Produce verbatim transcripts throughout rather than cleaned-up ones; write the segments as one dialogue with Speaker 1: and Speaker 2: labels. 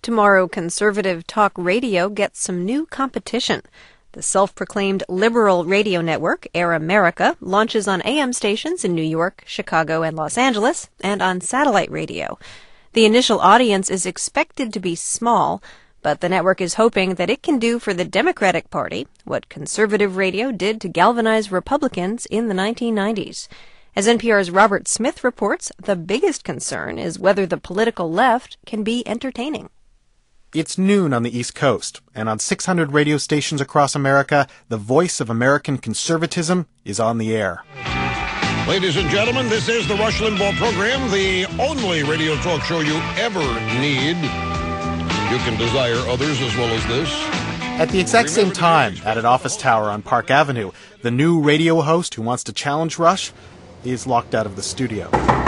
Speaker 1: Tomorrow, conservative talk radio gets some new competition. The self-proclaimed liberal radio network, Air America, launches on A M stations in New York, Chicago, and Los Angeles, and on satellite radio. The initial audience is expected to be small, but the network is hoping that it can do for the Democratic Party what conservative radio did to galvanize Republicans in the nineteen nineties. As N P R's Robert Smith reports, the biggest concern is whether the political left can be entertaining.
Speaker 2: It's noon on the East Coast, and on six hundred radio stations across America, the voice of American conservatism is on the air.
Speaker 3: Ladies and gentlemen, this is the Rush Limbaugh program, the only radio talk show you ever need. You can desire others as well as this.
Speaker 2: At the exact same time, at an office tower on Park Avenue, the new radio host who wants to challenge Rush is locked out of the studio.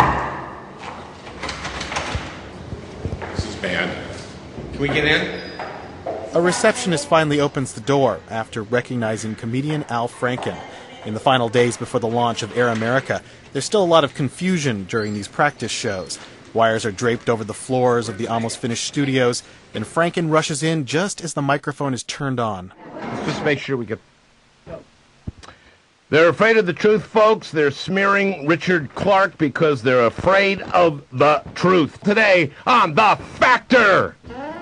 Speaker 4: This is bad. Can we get in?
Speaker 2: A receptionist finally opens the door after recognizing comedian Al Franken. In the final days before the launch of Air America, there's still a lot of confusion during these practice shows. Wires are draped over the floors of the almost finished studios, and Franken rushes in just as the microphone is turned on.
Speaker 5: Let's just make sure we get... They're afraid of the truth, folks. They're smearing Richard Clark because they're afraid of the truth. Today on The Factor!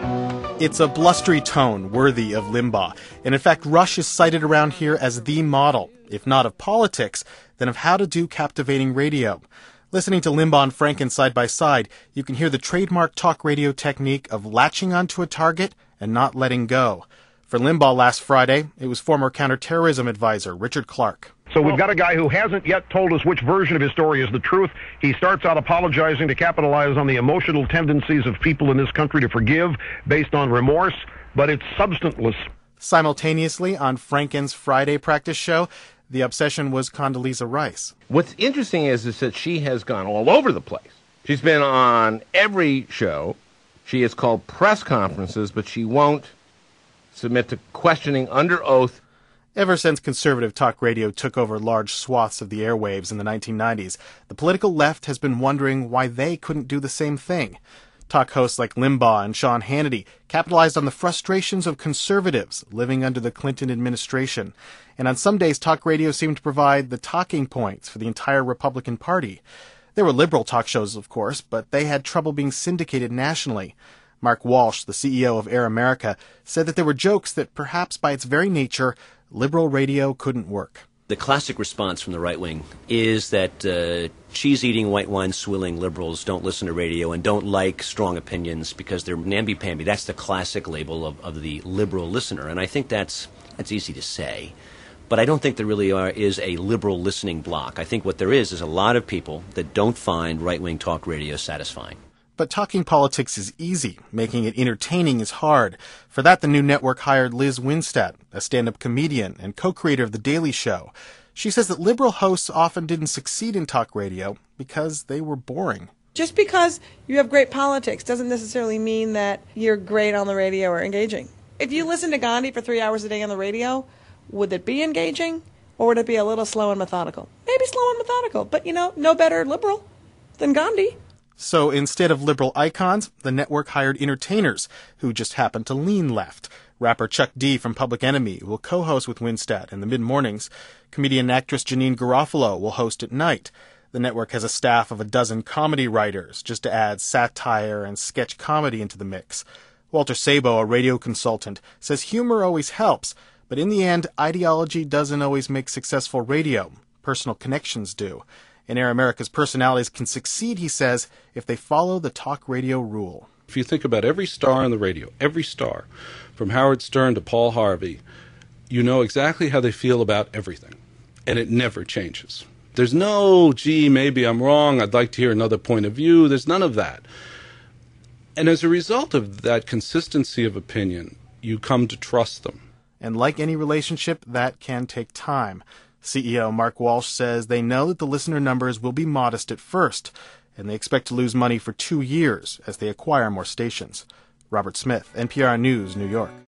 Speaker 2: It's a blustery tone worthy of Limbaugh. And in fact, Rush is cited around here as the model, if not of politics, then of how to do captivating radio. Listening to Limbaugh and Franken side by side, you can hear the trademark talk radio technique of latching onto a target and not letting go. For Limbaugh last Friday, it was former counterterrorism advisor Richard Clark.
Speaker 6: So we've got a guy who hasn't yet told us which version of his story is the truth. He starts out apologizing to capitalize on the emotional tendencies of people in this country to forgive based on remorse, but it's substanceless.
Speaker 2: Simultaneously, on Franken's Friday practice show, the obsession was Condoleezza Rice.
Speaker 5: What's interesting is, is that she has gone all over the place. She's been on every show. She has called press conferences, but she won't submit to questioning under oath.
Speaker 2: Ever since conservative talk radio took over large swaths of the airwaves in the nineteen nineties, the political left has been wondering why they couldn't do the same thing. Talk hosts like Limbaugh and Sean Hannity capitalized on the frustrations of conservatives living under the Clinton administration. And on some days, talk radio seemed to provide the talking points for the entire Republican Party. There were liberal talk shows, of course, but they had trouble being syndicated nationally. Mark Walsh, the C E O of Air America, said that there were jokes that perhaps by its very nature, liberal radio couldn't work.
Speaker 7: The classic response from the right wing is that uh, cheese-eating, white wine-swilling liberals don't listen to radio and don't like strong opinions because they're namby-pamby. That's the classic label of, of the liberal listener, and I think that's that's easy to say. But I don't think there really are, is a liberal listening block. I think what there is is a lot of people that don't find right-wing talk radio satisfying.
Speaker 2: But talking politics is easy. Making it entertaining is hard. For that, the new network hired Liz Winstead, a stand-up comedian and co-creator of The Daily Show. She says that liberal hosts often didn't succeed in talk radio because they were boring.
Speaker 8: Just because you have great politics doesn't necessarily mean that you're great on the radio or engaging. If you listen to Gandhi for three hours a day on the radio, would it be engaging or would it be a little slow and methodical? Maybe slow and methodical, but, you know, no better liberal than Gandhi.
Speaker 2: So instead of liberal icons, the network hired entertainers who just happened to lean left. Rapper Chuck D from Public Enemy will co-host with Winstead in the mid-mornings. Comedian and actress Janeane Garofalo will host at night. The network has a staff of a dozen comedy writers just to add satire and sketch comedy into the mix. Walter Sabo, a radio consultant, says humor always helps, but in the end, ideology doesn't always make successful radio. Personal connections do. And Air America's personalities can succeed, he says, if they follow the talk radio rule.
Speaker 9: If you think about every star on the radio, every star, from Howard Stern to Paul Harvey, you know exactly how they feel about everything. And it never changes. There's no, gee, maybe I'm wrong, I'd like to hear another point of view. There's none of that. And as a result of that consistency of opinion, you come to trust them.
Speaker 2: And like any relationship, that can take time. C E O Mark Walsh says they know that the listener numbers will be modest at first, and they expect to lose money for two years as they acquire more stations. Robert Smith, N P R News, New York.